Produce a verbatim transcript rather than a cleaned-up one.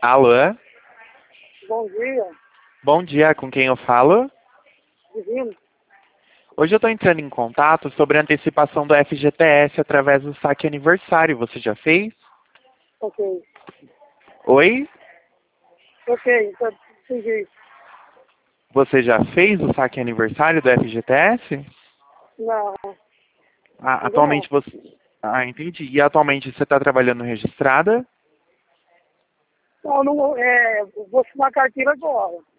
Alô? Bom dia, Bom dia, com quem eu falo? divino. Hoje eu estou entrando em contato sobre a antecipação do F G T S através do saque aniversário. Você já fez? Ok. Oi? Ok, então, entendi. Você já fez o saque aniversário do F G T S? Não, Ah, ainda não. atualmente você... Ah, entendi. E atualmente você está trabalhando registrada? Não, não, é, vou assinar a carteira agora.